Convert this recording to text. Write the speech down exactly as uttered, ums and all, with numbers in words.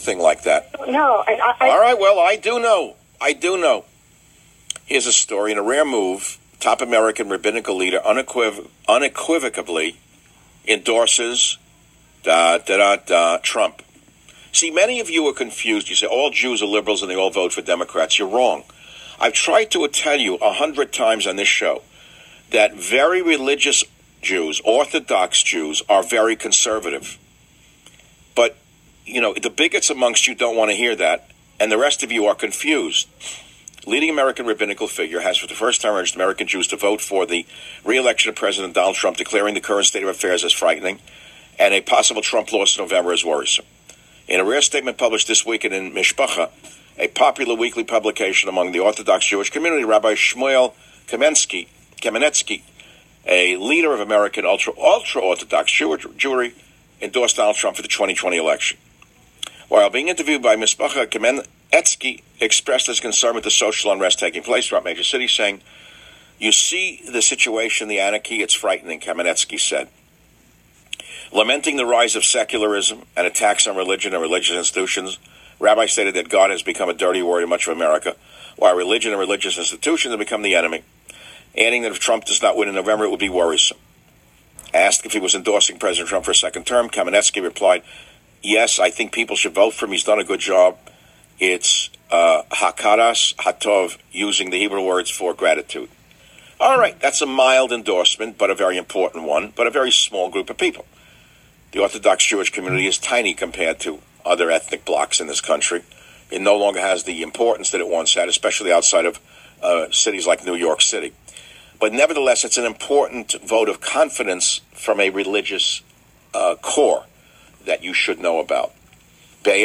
thing like that. No. And I, I, All right, well, I do know. I do know. Here's a story. In a rare move, top American rabbinical leader unequiv- unequivocally endorses da, da, da, da, Trump. See, many of you are confused. You say all Jews are liberals and they all vote for Democrats. You're wrong. I've tried to tell you a hundred times on this show that very religious Jews, Orthodox Jews, are very conservative. But, you know, the bigots amongst you don't want to hear that, and the rest of you are confused. Leading American rabbinical figure has for the first time urged American Jews to vote for the re-election of President Donald Trump, declaring the current state of affairs as frightening and a possible Trump loss in November as worrisome. In a rare statement published this weekend in Mishpacha, a popular weekly publication among the Orthodox Jewish community, Rabbi Shmuel Kamenetsky, Kamenetsky, a leader of American ultra, ultra-Orthodox Jewry, endorsed Donald Trump for the twenty twenty election. While being interviewed by Mishpacha, Kamenetsky expressed his concern with the social unrest taking place throughout major cities, saying, "You see the situation, the anarchy, it's frightening," Kamenetsky said. Lamenting the rise of secularism and attacks on religion and religious institutions, Rabbi stated that God has become a dirty word in much of America, while religion and religious institutions have become the enemy, adding that if Trump does not win in November, it would be worrisome. Asked if he was endorsing President Trump for a second term, Kamenetsky replied, "Yes, I think people should vote for him. He's done a good job. It's uh, hakaras hatov, using the Hebrew words for gratitude." All right, that's a mild endorsement, but a very important one, but a very small group of people. The Orthodox Jewish community is tiny compared to other ethnic blocs in this country. It no longer has the importance that it once had, especially outside of uh, cities like New York City. But nevertheless, it's an important vote of confidence from a religious uh, core that you should know about.